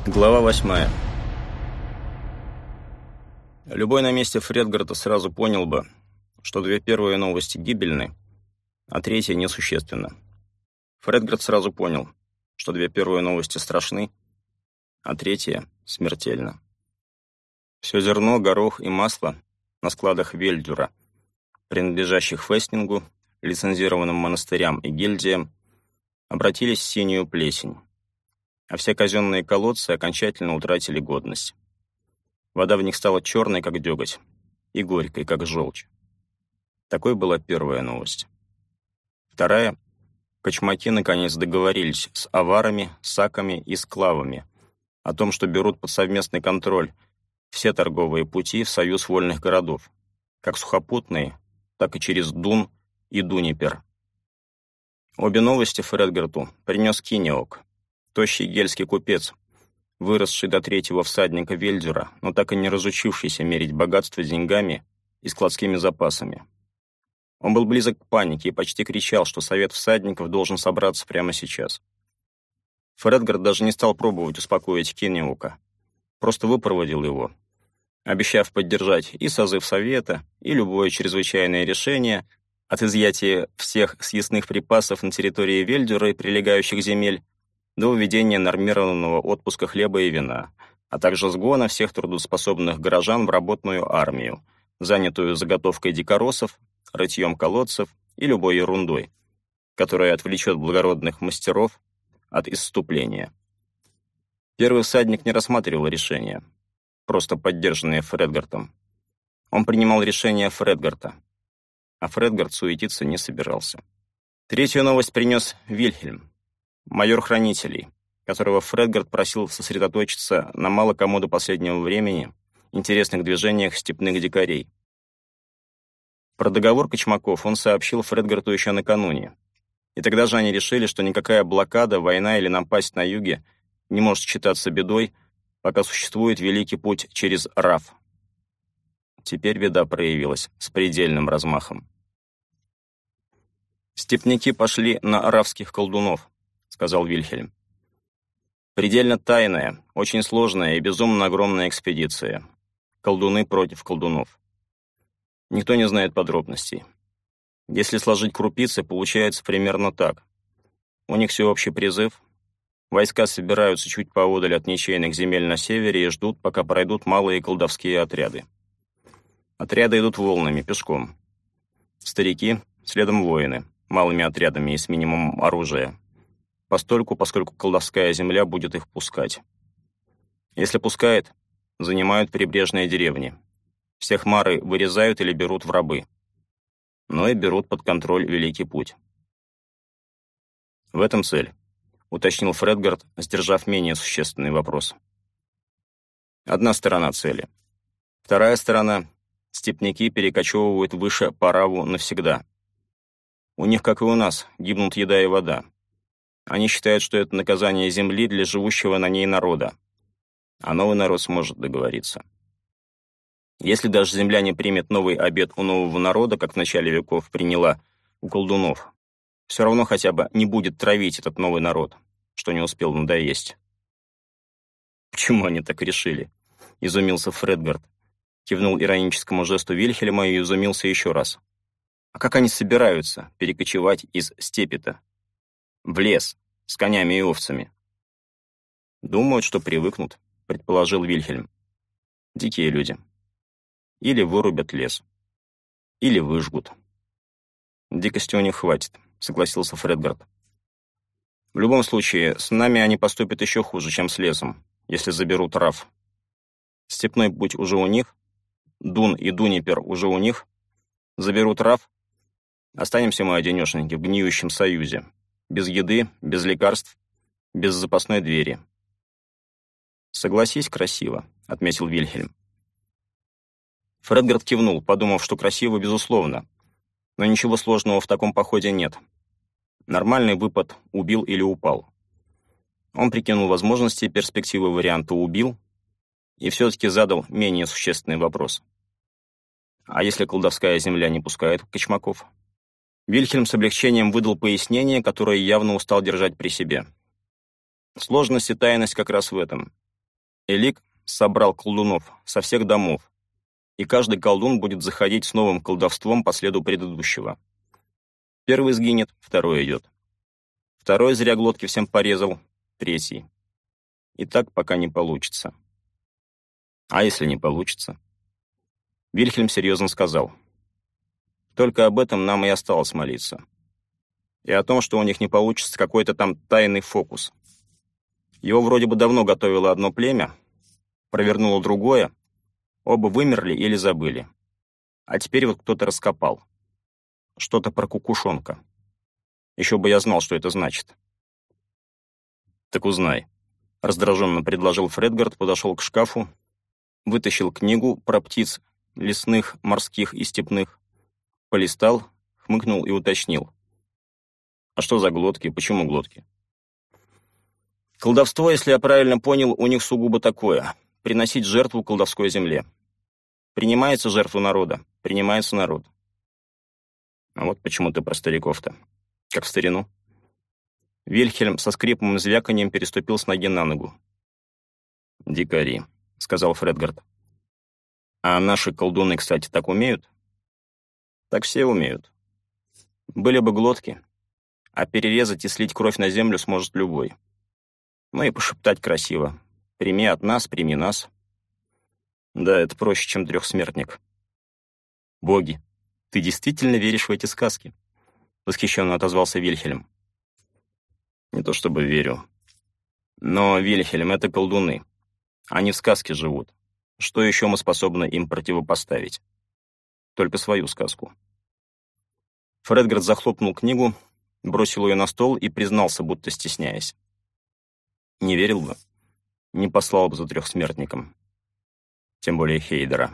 Глава 8. Любой на месте Фредгарта сразу понял бы, что две первые новости гибельны, а третья несущественна. Фредгарт сразу понял, что две первые новости страшны, а третья смертельна. Все зерно, горох и масло на складах Вельдюра, принадлежащих Фестингу, лицензированным монастырям и гильдиям, обратились в синюю плесень, а все казенные колодцы окончательно утратили годность. Вода в них стала черной, как деготь, и горькой, как желчь. Такой была первая новость. Вторая — кочмаки наконец договорились с аварами, саками и склавами о том, что берут под совместный контроль все торговые пути в союз вольных городов, как сухопутные, так и через Дун и Дунипер. Обе новости Фредгарту принес Кинеок, тощий гельский купец, выросший до третьего всадника Вельдюра, но так и не разучившийся мерить богатство деньгами и складскими запасами. Он был близок к панике и почти кричал, что совет всадников должен собраться прямо сейчас. Фредгарт даже не стал пробовать успокоить Кинеука, просто выпроводил его, обещав поддержать и созыв совета, и любое чрезвычайное решение от изъятия всех съестных припасов на территории Вельдюра и прилегающих земель до введения нормированного отпуска хлеба и вина, а также сгона всех трудоспособных горожан в работную армию, занятую заготовкой дикоросов, рытьем колодцев и любой ерундой, которая отвлечет благородных мастеров от исступления. Первый всадник не рассматривал решения, просто поддержанные Фредгартом. Он принимал решения Фредгарта, а Фредгарт суетиться не собирался. Третью новость принес Вильхельм, майор хранителей, которого Фредгарт просил сосредоточиться на мало кому до последнего времени интересных движениях степных дикарей. Про договор кочмаков он сообщил Фредгарту еще накануне, и тогда же они решили, что никакая блокада, война или напасть на юге не может считаться бедой, пока существует великий путь через Раф. Теперь беда проявилась с предельным размахом. «Степняки пошли на рафских колдунов», — сказал Вильхельм. «Предельно тайная, очень сложная и безумно огромная экспедиция. Колдуны против колдунов. Никто не знает подробностей. Если сложить крупицы, получается примерно так. У них всеобщий призыв. Войска собираются чуть поодаль от ничейных земель на севере и ждут, пока пройдут малые колдовские отряды. Отряды идут волнами, пешком. Старики, следом воины, малыми отрядами и с минимумом оружия. Поскольку колдовская земля будет их пускать. Если пускает, занимают прибрежные деревни. Всех мары вырезают или берут в рабы. Но и берут под контроль Великий Путь. В этом цель, уточнил Фредгарт, сдержав менее существенный вопрос. Одна сторона цели. Вторая сторона — степняки перекочевывают выше по Раву навсегда. У них, как и у нас, гибнут еда и вода. Они считают, что это наказание земли для живущего на ней народа. А новый народ сможет договориться. Если даже земля не примет новый обет у нового народа, как в начале веков приняла у колдунов, все равно хотя бы не будет травить этот новый народ, что не успел надоесть. «Почему они так решили?» — изумился Фредгарт. Кивнул ироническому жесту Вильхельма и изумился еще раз. «А как они собираются перекочевать из степи-то? В лес, с конями и овцами?» «Думают, что привыкнут», — предположил Вильхельм. «Дикие люди. Или вырубят лес, или выжгут». «Дикости у них хватит», — согласился Фредгарт. «В любом случае, с нами они поступят еще хуже, чем с лесом, если заберут Раф. Степной путь уже у них, Дун и Дунипер уже у них. Заберут Раф, останемся мы одинешеньки в гниющем союзе, без еды, без лекарств, без запасной двери». «Согласись, красиво», — отметил Вильхельм. Фредгарт кивнул, подумав, что красиво, безусловно, но ничего сложного в таком походе нет. Нормальный выпад — убил или упал. Он прикинул возможности и перспективы варианта «убил» и все-таки задал менее существенный вопрос. А если колдовская земля не пускает кочмаков? Вильхельм с облегчением выдал пояснение, которое явно устал держать при себе. Сложность и тайность как раз в этом. Элик собрал колдунов со всех домов, и каждый колдун будет заходить с новым колдовством по следу предыдущего. Первый сгинет, второй идет. Второй зря глотки всем порезал, третий. И так пока не получится. А если не получится? Вильхельм серьезно сказал. Только об этом нам и осталось молиться. И о том, что у них не получится какой-то там тайный фокус. Его вроде бы давно готовило одно племя, провернуло другое, оба вымерли или забыли. А теперь вот кто-то раскопал. Что-то про кукушонка. Еще бы я знал, что это значит. Так узнай. Раздраженно предложил Фредгард, подошел к шкафу, вытащил книгу про птиц лесных, морских и степных, полистал, хмыкнул и уточнил. А что за глотки? Почему глотки? Колдовство, если я правильно понял, у них сугубо такое. Приносить жертву колдовской земле. Принимается жертва народа, принимается народ. А вот почему ты про стариков-то. Как в старину. Вильхельм со скрипом и звяканием переступил с ноги на ногу. «Дикари», — сказал Фредгард. «А наши колдуны, кстати, так умеют?» «Так все умеют. Были бы глотки, а перерезать и слить кровь на землю сможет любой. Ну и пошептать красиво. Прими от нас, прими нас». Да, это проще, чем трехсмертник. «Боги, ты действительно веришь в эти сказки?» — восхищенно отозвался Вильхельм. «Не то чтобы верю. Но, Вильхельм, это колдуны. Они в сказке живут. Что еще мы способны им противопоставить? Только свою сказку». Фредгард захлопнул книгу, бросил ее на стол и признался, будто стесняясь. Не верил бы, не послал бы за трехсмертником. Тем более Хейдера.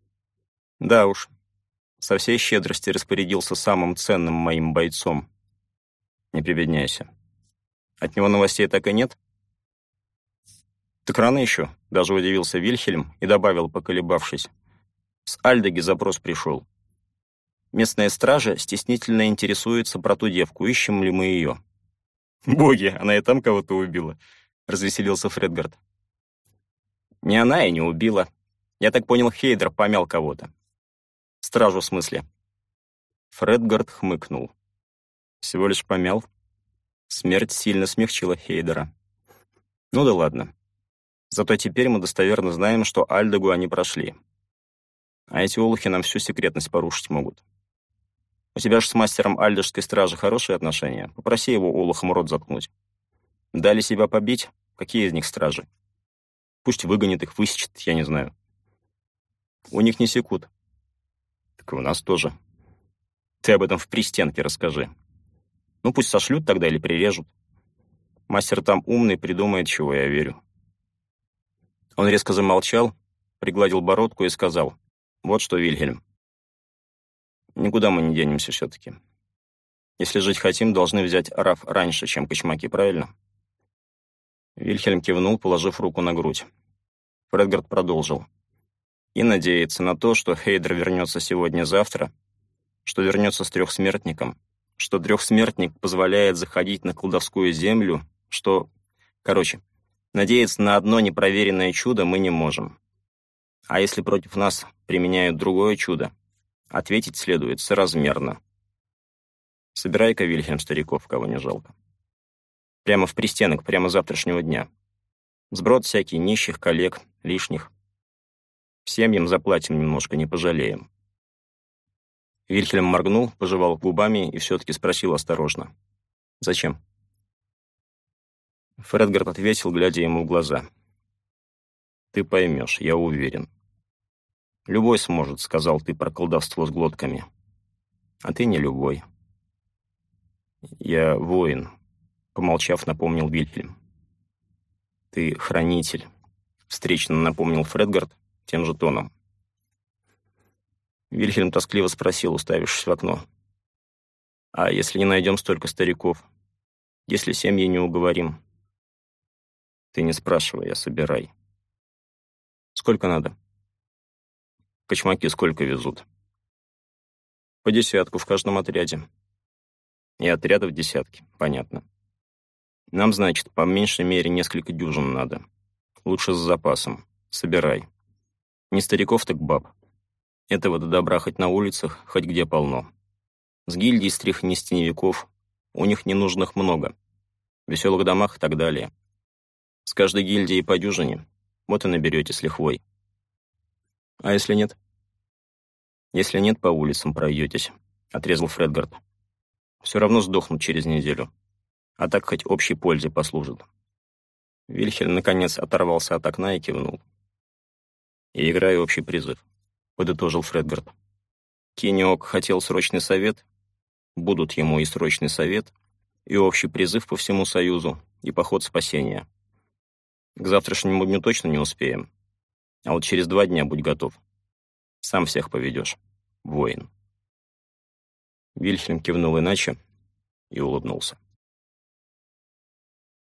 Да уж, со всей щедрости распорядился самым ценным моим бойцом. Не прибедняйся. От него новостей так и нет? Так рано еще, даже удивился Вильхельм и добавил, поколебавшись. С Альдеги запрос пришел. Местная стража стеснительно интересуется про ту девку, ищем ли мы ее. Боги, она и там кого-то убила, развеселился Фредгард. Не она и не убила. Я так понял, Хейдер помял кого-то. Стражу в смысле. Фредгард хмыкнул. Всего лишь помял. Смерть сильно смягчила Хейдера. Ну да ладно. Зато теперь мы достоверно знаем, что Альдегу они прошли. А эти олухи нам всю секретность порушить могут. У тебя же с мастером альдежской стражи хорошие отношения. Попроси его олухом рот заткнуть. Дали себя побить? Какие из них стражи? Пусть выгонит их, высечет, я не знаю. У них не секут. Так и у нас тоже. Ты об этом в пристенке расскажи. Ну, пусть сошлют тогда или прирежут. Мастер там умный, придумает, чего я верю. Он резко замолчал, пригладил бородку и сказал. Вот что, Вильхельм. Никуда мы не денемся все-таки. Если жить хотим, должны взять Раф раньше, чем кочмаки, правильно? Вильхельм кивнул, положив руку на грудь. Фредгард продолжил. И надеяться на то, что Хейдер вернется сегодня-завтра, что вернется с трехсмертником, что трехсмертник позволяет заходить на колдовскую землю, что... Короче, надеяться на одно непроверенное чудо мы не можем. А если против нас применяют другое чудо, ответить следует соразмерно. Собирай-ка, Вильхельм, стариков, кого не жалко. Прямо в пристенок, прямо завтрашнего дня. Сброд всякий, нищих, коллег, лишних. Семьям заплатим немножко, не пожалеем. Вильхельм моргнул, пожевал губами и все-таки спросил осторожно. «Зачем?» Фредгард ответил, глядя ему в глаза. «Ты поймешь, я уверен. Любой сможет, — сказал ты про колдовство с глотками. А ты не любой». «Я воин», — помолчав, напомнил Вильхельм. «Ты хранитель», — встречно напомнил Фредгард тем же тоном. Вильхельм тоскливо спросил, уставившись в окно. «А если не найдем столько стариков? Если семьи не уговорим?» «Ты не спрашивай, а собирай». «Сколько надо?» «Кочмаки сколько везут?» «По 10 в каждом отряде». «И отрядов десятки, понятно. Нам, значит, по меньшей мере несколько дюжин надо. Лучше с запасом. Собирай. Не стариков, так баб. Этого до добра хоть на улицах, хоть где полно. С гильдий стряхни с теневиков. У них ненужных много. В веселых домах и так далее. С каждой гильдией по дюжине. Вот и наберете с лихвой. А если нет? Если нет, по улицам пройдетесь, отрезал Фредгард. Все равно сдохнут через неделю. А так хоть общей пользе послужит. Вильхельм, наконец, оторвался от окна и кивнул. «И играю общий призыв», — подытожил Фредгард. Киниок хотел срочный совет, будут ему и срочный совет, и общий призыв по всему Союзу, и поход спасения. К завтрашнему дню точно не успеем, а вот через 2 дня будь готов. Сам всех поведешь, воин». Вильхельм кивнул иначе и улыбнулся.